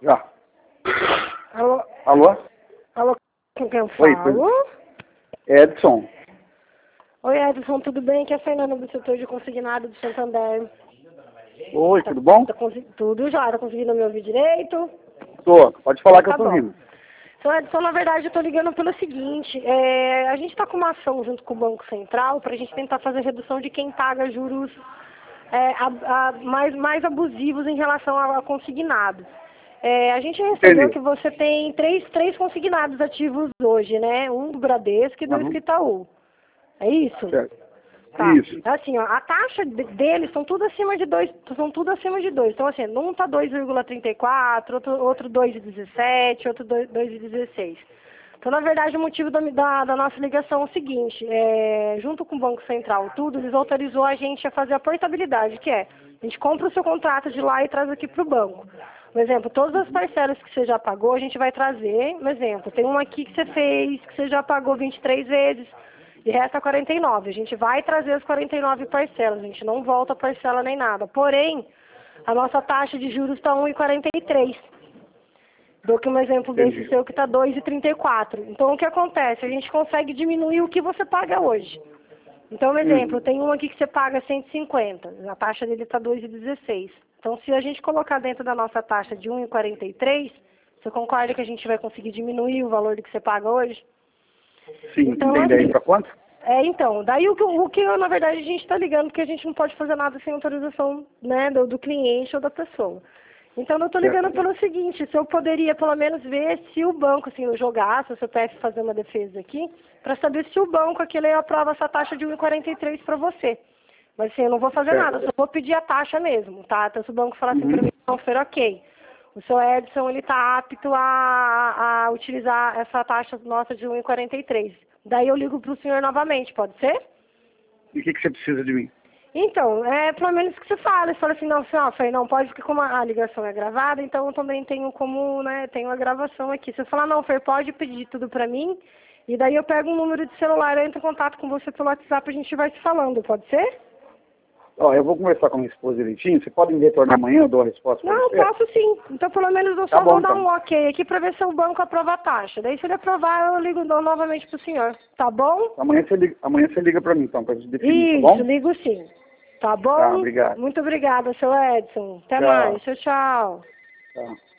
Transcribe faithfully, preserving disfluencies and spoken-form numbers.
Já. Alô? Alô? Alô, com quem eu Oi, falo? Edson. Oi, Edson, tudo bem? Aqui é a Fernanda do setor de consignado do Santander. Oi, Tá, tudo bom? tá consi- tudo já, tá conseguindo me ouvir direito? Tô. Pode falar que Tá eu tô bom. ouvindo. Então, Edson, na verdade, eu tô ligando pelo seguinte, é, a gente tá com uma ação junto com o Banco Central pra gente tentar fazer redução de quem paga juros é, a- a- mais, mais abusivos em relação a, a consignados. É, a gente recebeu Entendi. que você tem três, três consignados ativos hoje, né? Um do Bradesco e dois Uhum. do Itaú. É isso? Certo. Tá. Isso. Assim, ó, a taxa de- deles são tudo acima de dois, são tudo acima de dois. Então, assim, um tá dois vírgula trinta e quatro, outro, outro dois vírgula dezessete, outro dois vírgula dezesseis. Então, na verdade, o motivo da, da, da nossa ligação é o seguinte, é, junto com o Banco Central, tudo, eles autorizou a gente a fazer a portabilidade, que é, a gente compra o seu contrato de lá e traz aqui para o banco. Por exemplo, todas as parcelas que você já pagou, a gente vai trazer, um exemplo, tem uma aqui que você fez, que você já pagou vinte e três vezes, e resta quarenta e nove. A gente vai trazer as quarenta e nove parcelas, a gente não volta a parcela nem nada. Porém, a nossa taxa de juros está um vírgula quarenta e três. Dou aqui um exemplo Entendi. desse seu que está dois vírgula trinta e quatro. Então, o que acontece? A gente consegue diminuir o que você paga hoje. Então, um exemplo, Hum. tem um aqui que você paga cento e cinquenta, a taxa dele está dois vírgula dezesseis. Então, se a gente colocar dentro da nossa taxa de um vírgula quarenta e três, você concorda que a gente vai conseguir diminuir o valor do que você paga hoje? Sim, Então, entende aí assim, pra quanto? é, então, daí o que, o que na verdade, a gente está ligando, porque a gente não pode fazer nada sem autorização, né, do, do cliente ou da pessoa. Então, eu estou ligando Certo. pelo seguinte, se eu poderia, pelo menos, ver se o banco, assim, eu jogar, se o C P F fazer uma defesa aqui, para saber se o banco, aquele, aprova essa taxa de um vírgula quarenta e três para você. Mas, assim, eu não vou fazer Certo. nada, eu só vou pedir a taxa mesmo, tá? Então, se o banco falar assim para Uhum. mim, não, for ok. O seu Edson, ele está apto a, a utilizar essa taxa nossa de um vírgula quarenta e três. Daí eu ligo para o senhor novamente, pode ser? E o que, que você precisa de mim? Então, é pelo menos que você fale. Você fala assim, não, senhor, falei, não, pode, porque como a ligação é gravada, então eu também tenho como, né, tenho a gravação aqui. Se você falar, não, Fer, pode pedir tudo pra mim, e daí eu pego um número de celular, eu entro em contato com você pelo WhatsApp, a gente vai se falando, pode ser? Ó, eu vou conversar com a minha esposa direitinho. Você pode me retornar amanhã? Eu dou a resposta pra Não, você? posso sim. Então, pelo menos eu Tá só bom, vou dar então. um ok aqui pra ver se o banco aprova a taxa. Daí, se ele aprovar, eu ligo no- novamente pro senhor. Tá bom? Amanhã você liga, amanhã você liga pra mim, então, pra gente definir, tá Isso, bom? ligo sim. Tá Tá, bom? obrigado. Muito obrigada, seu Edson. Até Tchau. mais. Tchau, tchau. Tchau.